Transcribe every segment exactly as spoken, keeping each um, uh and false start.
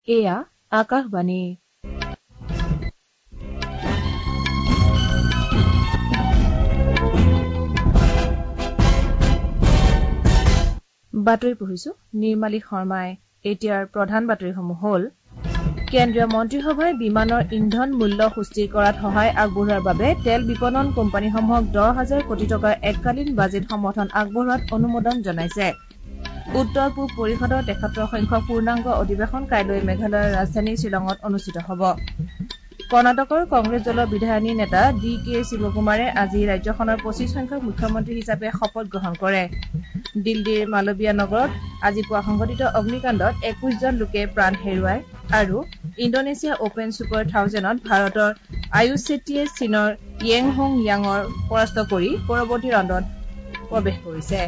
এয়া আকাশবাণী। বাতৰি পঢ়িছো নিৰ্মালী শৰ্মাই। এতিয়াৰ প্ৰধান বাতৰিসমূহ হ'ল কেন্দ্ৰীয় মন্ত্ৰীসভাই বিমানৰ ইন্ধন মূল্য সুস্থিৰ কৰাত সহায় আগবঢ়োৱাৰ বাবে তেল বিপণন কোম্পানীসমূহক দহ হাজাৰ কোটি টকাৰ এককালীন বাজেট সমৰ্থন আগবঢ়োৱাত অনুমোদন জনাইছে। উত্তৰ পূব পৰিষদৰ তেসত্তৰ সংখ্যক পূৰ্ণাংগ অধিৱেশন কাইলৈ মেঘালয়ৰ ৰাজধানী শ্বিলঙত অনুষ্ঠিত হ'ব। কৰ্ণাটকৰ কংগ্ৰেছ দলৰ বিধায়িনী নেতা ডি কে শিৱকুমাৰে আজি ৰাজ্যখনৰ পঁচিছ সংখ্যক মুখ্যমন্ত্ৰী হিচাপে শপত গ্ৰহণ কৰে। দিল্লীৰ মালৱিয়া নগৰত আজি পুৱা সংঘটিত অগ্নিকাণ্ডত একৈশজন লোকে প্ৰাণ হেৰুৱায় আৰু ইণ্ডোনেছিয়া অপেন ছুপাৰ থাউজেণ্ডত ভাৰতৰ আয়ুষ ছেট্টীয়ে চীনৰ য়েং হোং য়াঙৰ পৰাস্ত কৰি পৰৱৰ্তী ৰাউণ্ডত প্ৰৱেশ কৰিছে।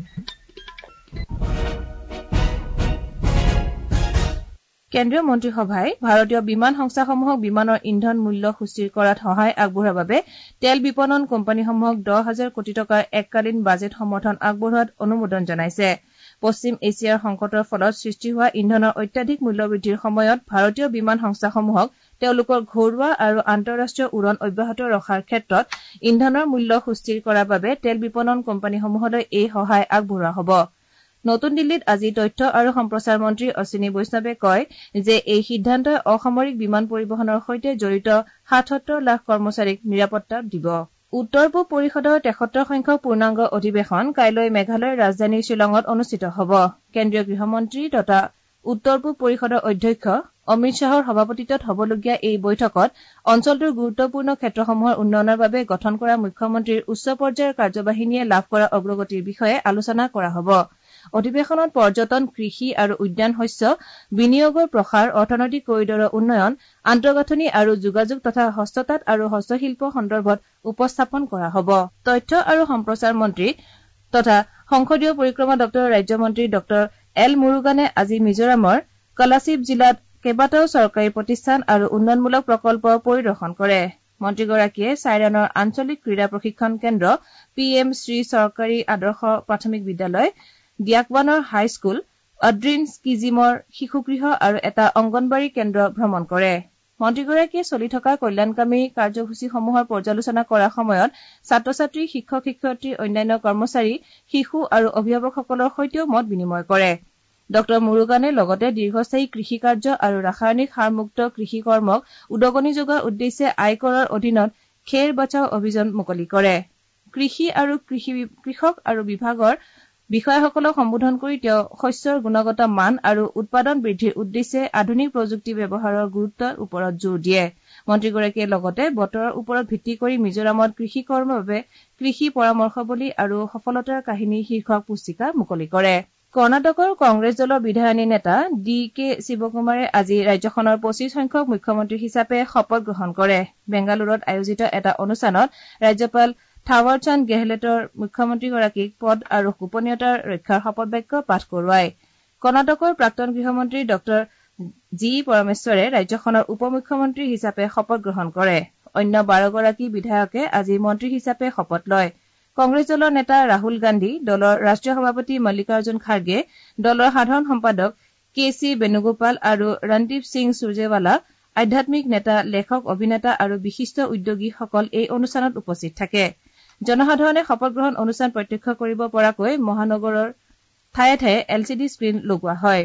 কেন্দ্ৰীয় মন্ত্ৰীসভাই ভাৰতীয় বিমান সংস্থাসমূহক বিমানৰ ইন্ধন মূল্য সুস্থিৰ কৰাত সহায় আগবঢ়োৱাৰ বাবে তেল বিপণন কোম্পানীসমূহক দহ হাজাৰ কোটি টকাৰ এককালীন বাজেট সমৰ্থন আগবঢ়োৱাত অনুমোদন জনাইছে। পশ্চিম এছিয়াৰ সংকটৰ ফলত সৃষ্টি হোৱা ইন্ধনৰ অত্যাধিক মূল্যবৃদ্ধিৰ সময়ত ভাৰতীয় বিমান সংস্থাসমূহক তেওঁলোকৰ ঘৰুৱা আৰু আন্তঃৰাষ্ট্ৰীয় উৰণ অব্যাহত ৰখাৰ ক্ষেত্ৰত ইন্ধনৰ মূল্য সুস্থিৰ কৰাৰ বাবে তেল বিপণন কোম্পানীসমূহলৈ এই সহায় আগবঢ়োৱা হ'ব। নতুন দিল্লীত আজি তথ্য আৰু সম্প্ৰচাৰ মন্ত্ৰী অশ্বিনী বৈষ্ণৱে কয় যে এই সিদ্ধান্তই অসামৰিক বিমান পৰিবহণৰ সৈতে জড়িত সাতসত্তৰ লাখ কৰ্মচাৰীক নিৰাপত্তা দিব। উত্তৰ পূব পৰিষদৰ তেসত্তৰ সংখ্যক পূৰ্ণাংগ অধিৱেশন কাইলৈ মেঘালয়ৰ ৰাজধানী শ্বিলঙত অনুষ্ঠিত হ'ব। কেন্দ্ৰীয় গৃহমন্ত্ৰী তথা উত্তৰ পূব পৰিষদৰ অধ্যক্ষ অমিত শ্বাহৰ সভাপতিত্বত হ'বলগীয়া এই বৈঠকত অঞ্চলটোৰ গুৰুত্বপূৰ্ণ ক্ষেত্ৰসমূহৰ উন্নয়নৰ বাবে গঠন কৰা মুখ্যমন্ত্ৰীৰ উচ্চ পৰ্যায়ৰ কাৰ্যবাহিনীয়ে লাভ কৰা অগ্ৰগতিৰ বিষয়ে আলোচনা কৰা হ'ব। অধিৱেশনত পৰ্যটন, কৃষি আৰু উদ্যান শস্য, বিনিয়োগৰ প্ৰসাৰ, অৰ্থনৈতিক কৰিডৰৰ উন্নয়ন, আন্তঃগাঁথনি আৰু যোগাযোগ তথা হস্ততাঁত আৰু হস্তশিল্প সন্দৰ্ভত উপস্থাপন কৰা হ'ব। তথ্য আৰু সম্প্ৰচাৰ মন্ত্ৰী তথা সংসদীয় পৰিক্ৰমা দপ্তৰৰ ৰাজ্যমন্ত্ৰী ডক্টৰ এল মুৰুগানে আজি মিজোৰামৰ কলাশিব জিলাত কেইবাটাও চৰকাৰী প্ৰতিষ্ঠান আৰু উন্নয়নমূলক প্ৰকল্প পৰিদৰ্শন কৰে। মন্ত্ৰীগৰাকীয়ে চাইৰানৰ আঞ্চলিক ক্ৰীড়া প্ৰশিক্ষণ কেন্দ্ৰ, পি এম শ্ৰী চৰকাৰী আদৰ্শ প্ৰাথমিক বিদ্যালয়, ডিয়াকৱানৰ হাইস্কুল, অড্ৰিন স্কিজিমৰ শিশুগৃহ আৰু এটা অংগনবাড়ী কেন্দ্ৰ ভ্ৰমণ কৰে। মন্ত্ৰীগৰাকীয়ে চলি থকা কল্যাণকামী কাৰ্যসূচীসমূহৰ পৰ্যালোচনা কৰাৰ সময়ত ছাত্ৰ ছাত্ৰী, শিক্ষক শিক্ষয়িত্ৰী, অন্যান্য কৰ্মচাৰী, শিশু আৰু অভিভাৱকসকলৰ সৈতেও মত বিনিময় কৰে। ডক্টৰ মুৰুগানে লগতে দীৰ্ঘস্থায়ী কৃষি কাৰ্য আৰু ৰাসায়নিক সাৰমুক্ত কৃষি কৰ্মক উদগনি যোগোৱাৰ উদ্দেশ্যে আয়কৰৰ অধীনত খেৰ বচাও অভিযান মুকলি কৰে। কৃষি আৰু কৃষক আৰু বিভাগৰ বিষয়াসকলক সম্বোধন কৰি তেওঁ শস্যৰ গুণগত মান আৰু উৎপাদন বৃদ্ধিৰ উদ্দেশ্যে আধুনিক প্ৰযুক্তি ব্যৱহাৰৰ গুৰুত্বৰ ওপৰত জোৰ দিয়ে। মন্ত্ৰীগৰাকীয়ে লগতে বতৰৰ ওপৰত ভিত্তি কৰি মিজোৰামত কৃষি কৰ্মৰ বাবে কৃষি পৰামৰ্শাৱলী আৰু সফলতাৰ কাহিনী শীৰ্ষক পুস্তিকা মুকলি কৰে। কৰ্ণাটকৰ কংগ্ৰেছ দলৰ বিধায়িনী নেতা ডি কে শিৱকুমাৰে আজি ৰাজ্যখনৰ পঁচিছ সংখ্যক মুখ্যমন্ত্ৰী হিচাপে শপত গ্ৰহণ কৰে। বেংগালুৰুত আয়োজিত এটা অনুষ্ঠানত ৰাজ্যপাল থাৱাৰ চান্দ গেহলটৰ মুখ্যমন্ত্ৰীগৰাকীক পদ আৰু গোপনীয়তাৰ ৰক্ষাৰ শপত বাক্য পাঠ কৰোৱায়। কৰ্ণাটকৰ প্ৰাক্তন গৃহমন্ত্ৰী ডক্টৰ জি পৰমেশ্বৰে ৰাজ্যখনৰ উপ মুখ্যমন্ত্ৰী হিচাপে শপত গ্ৰহণ কৰে। অন্য বাৰগৰাকী বিধায়কে আজি মন্ত্ৰী হিচাপে শপত লয়। কংগ্ৰেছ দলৰ নেতা ৰাহুল গান্ধী, দলৰ ৰাষ্ট্ৰীয় সভাপতি মল্লিকাৰ্জুন খাৰ্গে, দলৰ সাধাৰণ সম্পাদক কে চি বেণুগোপাল আৰু ৰণদীপ সিং সুৰজেৱালা, আধ্যাত্মিক নেতা, লেখক, অভিনেতা আৰু বিশিষ্ট উদ্যোগীসকল এই অনুষ্ঠানত উপস্থিত থাকে। জনসাধাৰণে শপত গ্ৰহণ অনুষ্ঠান প্ৰত্যক্ষ কৰিব পৰাকৈ মহানগৰৰ ঠায়ে ঠায়ে এল চি ডি স্ক্ৰীণ লগোৱা হয়।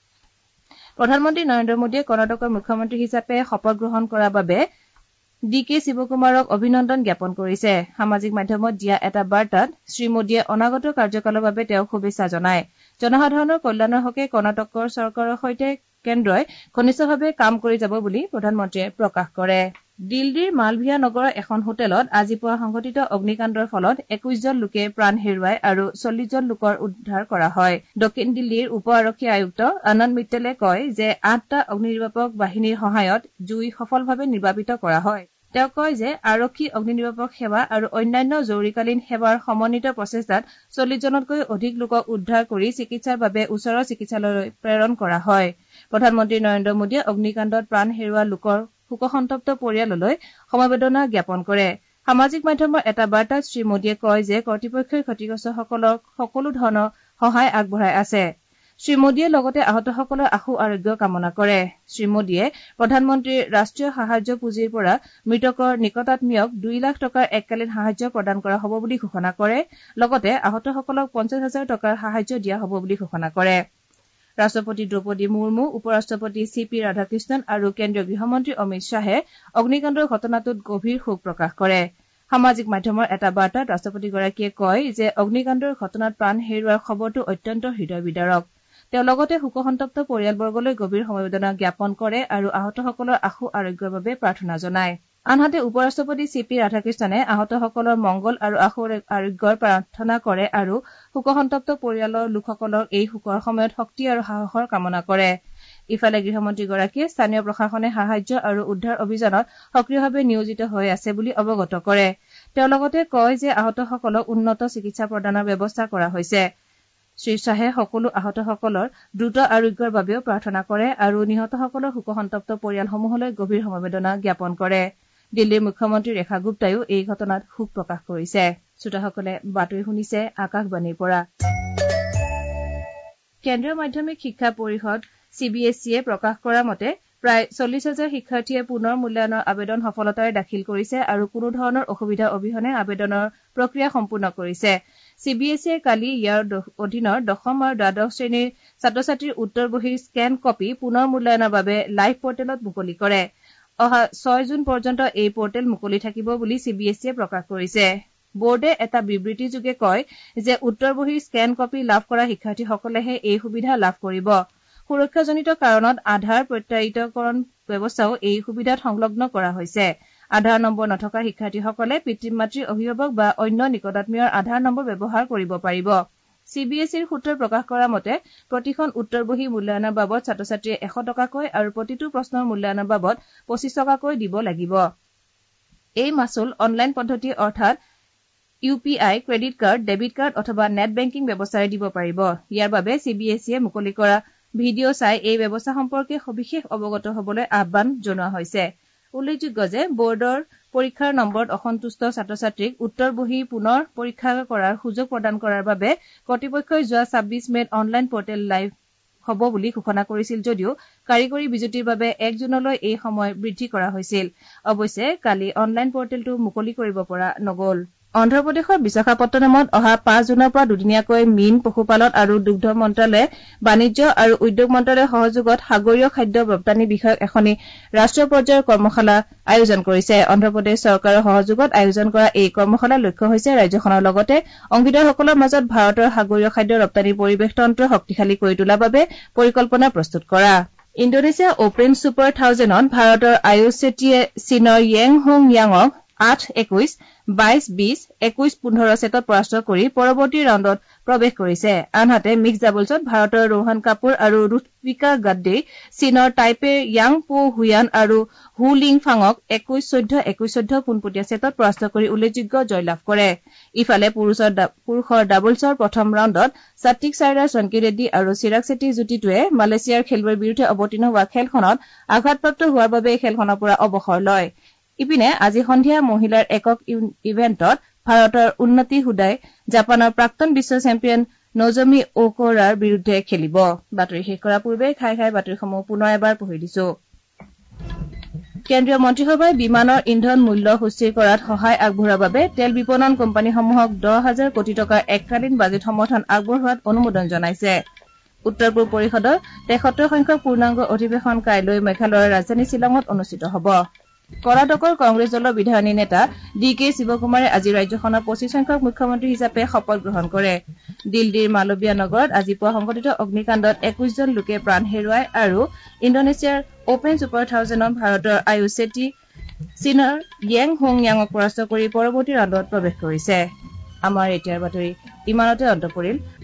প্ৰধানমন্ত্ৰী নৰেন্দ্ৰ মোদীয়ে কৰ্ণাটকৰ মুখ্যমন্ত্ৰী হিচাপে শপত গ্ৰহণ কৰাৰ বাবে ডি কে শিৱকুমাৰক অভিনন্দন জ্ঞাপন কৰিছে। সামাজিক মাধ্যমত দিয়া এটা বাৰ্তাত শ্ৰীমোদীয়ে অনাগত কাৰ্যকালৰ বাবে তেওঁক শুভেচ্ছা জনায়। জনসাধাৰণৰ কল্যাণৰ হকে কৰ্ণাটকৰ চৰকাৰৰ সৈতে কেন্দ্ৰই ঘনিষ্ঠভাৱে কাম কৰি যাব বুলি প্ৰধানমন্ত্ৰীয়ে প্ৰকাশ কৰে। দিল্লীৰ মালভিয়া নগৰৰ এখন হোটেলত আজি পুৱা সংঘটিত অগ্নিকাণ্ডৰ ফলত একৈশজন লোকে প্ৰাণ হেৰুৱায় আৰু চল্লিশজন লোকৰ উদ্ধাৰ কৰা হয়। দক্ষিণ দিল্লীৰ উপ আৰক্ষী আয়ুক্ত আনন্দ মিত্তলে কয় যে আঠটা অগ্নি নিৰ্বাপক বাহিনীৰ সহায়ত জুই সফলভাৱে নিৰ্বাপিত কৰা হয়। তেওঁ কয় যে আৰক্ষী, অগ্নি নিৰ্বাপক সেৱা আৰু অন্যান্য জৰুৰীকালীন সেৱাৰ সমন্বিত প্ৰচেষ্টাত চল্লিশজনতকৈ অধিক লোকক উদ্ধাৰ কৰি চিকিৎসাৰ বাবে ওচৰৰ চিকিৎসালয়লৈ প্ৰেৰণ কৰা হয়। প্ৰধানমন্ত্ৰী নৰেন্দ্ৰ মোদীয়ে অগ্নিকাণ্ডত প্ৰাণ হেৰুওৱা লোকৰ শোকসন্তপ্ত পৰিয়াললৈ সমবেদনা জ্ঞাপন কৰে। সামাজিক মাধ্যমৰ এটা বাৰ্তাত শ্ৰীমোদীয়ে কয় যে কৰ্তৃপক্ষই ক্ষতিগ্ৰস্তসকলক সকলো ধৰণৰ সহায় আগবঢ়াই আছে। শ্ৰীমোদীয়ে লগতে আহতসকলৰ আশু আৰোগ্য কামনা কৰে শ্ৰীমোদীয়ে প্ৰধানমন্ত্ৰীৰ ৰাষ্ট্ৰীয় সাহায্য পুঁজিৰ পৰা মৃতকৰ নিকটাত্মীয়ক দুই লাখ টকাৰ এককালীন সাহায্য প্ৰদান কৰা হ'ব বুলি ঘোষণা কৰে লগতে আহতসকলক পঞ্চাছ হাজাৰ টকাৰ সাহায্য দিয়া হ'ব বুলি ঘোষণা কৰে ৰাষ্ট্ৰপতি দ্ৰৌপদী মুৰ্মু উপৰাষ্ট্ৰপতি চি পি ৰাধাকৃষ্ণন আৰু কেন্দ্ৰীয় গৃহমন্ত্ৰী অমিত শ্বাহে অগ্নিকাণ্ডৰ ঘটনাটোত গভীৰ শোক প্ৰকাশ কৰে সামাজিক মাধ্যমৰ এটা বাৰ্তাত ৰাষ্ট্ৰপতিগৰাকীয়ে কয় যে অগ্নিকাণ্ডৰ ঘটনাত প্ৰাণ হেৰুওৱাৰ খবৰটো অত্যন্ত হৃদয় বিদাৰক তেওঁ লগতে শোকসন্তপ্ত পৰিয়ালবৰ্গলৈ গভীৰ সমবেদনা জ্ঞাপন কৰে আৰু আহতসকলৰ আশু আৰোগ্যৰ বাবে প্ৰাৰ্থনা জনায় আনহাতে উপৰাষ্ট্ৰপতি চি পি ৰাধাকৃষ্ণনে আহতসকলৰ মংগল আৰু আশু আৰোগ্যৰ প্ৰাৰ্থনা কৰে আৰু শোকসন্তপ্ত পৰিয়ালৰ লোকসকলক এই শোকৰ সময়ত শক্তি আৰু সাহসৰ কামনা কৰে ইফালে গৃহমন্ত্ৰীগৰাকীয়ে স্থানীয় প্ৰশাসনে সাহায্য আৰু উদ্ধাৰ অভিযানত সক্ৰিয়ভাৱে নিয়োজিত হৈ আছে বুলি অৱগত কৰে তেওঁ লগতে কয় যে আহতসকলক উন্নত চিকিৎসা প্ৰদানৰ ব্যৱস্থা কৰা হৈছে শ্ৰীশ্বাহে সকলো আহতসকলৰ দ্ৰুত আৰোগ্যৰ বাবেও প্ৰাৰ্থনা কৰে আৰু নিহতসকলৰ শোকসন্তপ্ত পৰিয়ালসমূহলৈ গভীৰ সমবেদনা জ্ঞাপন কৰে দিল্লীৰ মুখ্যমন্ত্ৰী ৰেখা গুপ্তায়ো এই ঘটনাত শোক প্ৰকাশ কৰিছে শ্ৰোতাসকলে বাতৰি শুনিছে আকাশবাণীৰ পৰা কেন্দ্ৰীয় মাধ্যমিক শিক্ষা পৰিষদ চি বি এছ ইয়ে প্ৰকাশ কৰা মতে প্ৰায় চল্লিশ হাজাৰ শিক্ষাৰ্থীয়ে পুনৰ মূল্যায়নৰ আবেদন সফলতাৰে দাখিল কৰিছে আৰু কোনো ধৰণৰ অসুবিধা অবিহনে আবেদনৰ প্ৰক্ৰিয়া সম্পূৰ্ণ কৰিছে চি বি এছ ইয়ে কালি ইয়াৰ অধীনৰ দশম আৰু দ্বাদশ শ্ৰেণীৰ ছাত্ৰ ছাত্ৰীৰ উত্তৰ বহীৰ স্কেন কপি পুনৰ মূল্যায়নৰ বাবে লাইভ পৰ্টেলত মুকলি কৰে অহা ছয় জুন পৰ্যন্ত এই পৰ্টেল মুকলি থাকিব বুলি চি বি এছ ইয়ে প্ৰকাশ কৰিছে বোৰ্ডে এটা বিবৃতিযোগে কয় যে উত্তৰ বহীৰ স্কেন কপি লাভ কৰা শিক্ষাৰ্থীসকলেহে এই সুবিধা লাভ কৰিব সুৰক্ষাজনিত কাৰণত আধাৰ প্ৰত্যায়িতকৰণ ব্যৱস্থাও এই সুবিধাত সংলগ্ন কৰা হৈছে আধাৰ নম্বৰ নথকা শিক্ষাৰ্থীসকলে পিতৃ মাতৃৰ অভিভাৱক বা অন্য নিকটাত্মীয়ৰ আধাৰ নম্বৰ ব্যৱহাৰ কৰিব পাৰিব চি বি এছ ইৰ সূত্ৰই প্ৰকাশ কৰা মতে প্ৰতিখন উত্তৰ বহী মূল্যায়নৰ বাবদ ছাত্ৰ ছাত্ৰীয়ে এশ টকাকৈ আৰু প্ৰতিটো প্ৰশ্নৰ মূল্যায়নৰ বাবদ পঁচিছ টকাকৈ দিব লাগিব এই মাচুল অনলাইন পদ্ধতি অৰ্থাৎ U P I credit card debit card অথবা নেট বেংকিং ব্যৱস্থাৰে দিব পাৰিব ইয়াৰ বাবে চি বি এছ ইয়ে মুকলি কৰা ভিডিঅ' চাই এই ব্যৱস্থা সম্পৰ্কে সবিশেষ অৱগত হ'বলৈ আহ্বান জনোৱা হৈছে উল্লেখযোগ্য যে বোৰ্ডৰ পৰীক্ষাৰ নম্বৰত অসন্তুষ্ট ছাত্ৰ ছাত্ৰীক উত্তৰ বহী পুনৰ পৰীক্ষা কৰাৰ সুযোগ প্ৰদান কৰাৰ বাবে কৰ্তৃপক্ষই যোৱা ছাব্বিশ মেত অনলাইন পৰ্টেল লাইভ হ'ব বুলি ঘোষণা কৰিছিল যদিও কাৰিকৰী বিজুতিৰ বাবে এক জুনলৈ এই সময় বৃদ্ধি কৰা হৈছিল অৱশ্যে কালি অনলাইন পৰ্টেলটো মুকলি কৰিব পৰা নগ'ল অন্ধ্ৰপ্ৰদেশৰ বিশাখাপট্টনমত অহা পাঁচ জুনৰ পৰা দুদিনীয়াকৈ মীন পশুপালন আৰু দুগ্ধ মন্ত্ৰালয়ে বাণিজ্য আৰু উদ্যোগ মন্ত্ৰালয়ৰ সহযোগত সাগৰীয় খাদ্য ৰপ্তানি বিষয়ক এখনি ৰাষ্ট্ৰীয় পৰ্যায়ৰ কৰ্মশালা আয়োজন কৰিছে অন্ধ্ৰপ্ৰদেশ চৰকাৰৰ সহযোগত আয়োজন কৰা এই কৰ্মশালাৰ লক্ষ্য হৈছে ৰাজ্যখনৰ লগতে অংশীদাৰসকলৰ মাজত ভাৰতৰ সাগৰীয় খাদ্য ৰপ্তানি পৰিৱেশ তন্ত্ৰ শক্তিশালী কৰি তোলাৰ বাবে পৰিকল্পনা প্ৰস্তুত কৰা ইণ্ডোনেছিয়া অপেন ছুপাৰ থাউজেণ্ডত ভাৰতৰ আয়ুষ ছেট্টীয়ে চীনৰ য়েং হোং য়াঙক আঠ একৈশ বাইশ বিশ একৈশ পোন্ধৰ ছেটত পৰাস্ত কৰি পৰৱৰ্তী ৰাউণ্ডত প্ৰৱেশ কৰিছে আনহাতে মিক্স ডাবলছত ভাৰতৰ ৰোহন কাপুৰ আৰু ৰুথবিকা গাড্ডেই চীনৰ টাইপেৰ য়াং পো হুয়ান আৰু হু লিং ফাঙক একৈশ চৈধ্য একৈশ চৈধ্য পোনপটীয়া ছেটত পৰাস্ত কৰি উল্লেখযোগ্য জয়লাভ কৰে ইফালে পুৰুষৰ ডাবলছৰ প্ৰথম ৰাউণ্ডত সাত্বিক সাইৰাজ ৰনকি ৰেড্ডী আৰু চিৰাগ ছেট্টীৰ যুটিটোৱে মালয়েছিয়াৰ খেলুৱৈৰ বিৰুদ্ধে অৱতীৰ্ণ হোৱা খেলখনত আঘাতপ্ৰাপ্ত হোৱাৰ বাবে এই খেলখনৰ পৰা অৱসৰ লয় ইপিনে আজি সন্ধিয়া মহিলাৰ একক ইভেণ্টত ভাৰতৰ উন্নতি হুদাই জাপানৰ প্ৰাক্তন বিশ্ব চেম্পিয়ন নজমি অ'কুৰাৰ বিৰুদ্ধে খেলিব বাতৰি শেষ কৰাৰ পূৰ্বে খাই খাই বাতৰিসমূহ পুনৰ এবাৰ পঢ়ি দিছো কেন্দ্ৰীয় মন্ত্ৰীসভাই বিমানৰ ইন্ধন মূল্য সুস্থিৰ কৰাত সহায় আগবঢ়োৱাৰ বাবে তেল বিপণন কোম্পানীসমূহক দহ হাজাৰ কোটি টকাৰ এককালীন বাজেট সমৰ্থন আগবঢ়োৱাত অনুমোদন জনাইছে উত্তৰ পূব পৰিষদৰ তেসত্তৰ সংখ্যক পূৰ্ণাংগ অধিৱেশন কাইলৈ মেঘালয়ৰ ৰাজধানী শ্বিলঙত অনুষ্ঠিত হ'ব কৰ্ণাটকৰ কংগ্ৰেছ দলৰ বিধায়িনী নেতা ডি কে শিৱকুমাৰে আজি ৰাজ্যখনৰ পঁচিছ সংখ্যক মুখ্যমন্ত্ৰী হিচাপে শপত গ্ৰহণ কৰে দিল্লীৰ মালবিয়া নগৰত আজি পুৱা সংঘটিত অগ্নিকাণ্ডত একৈশজন লোকে প্ৰাণ হেৰুৱায় আৰু ইণ্ডোনেছিয়াৰ অপেন ছুপাৰ থাউজেণ্ডত ভাৰতৰ আয়ুষ ছেট্টী চীনৰ য়েং হোং য়াঙক পৰাস্ত কৰি পৰৱৰ্তী ৰাউণ্ডত প্ৰৱেশ কৰিছে আমাৰ এতিয়াৰ বাতৰি ইমানতে অন্ত পৰিল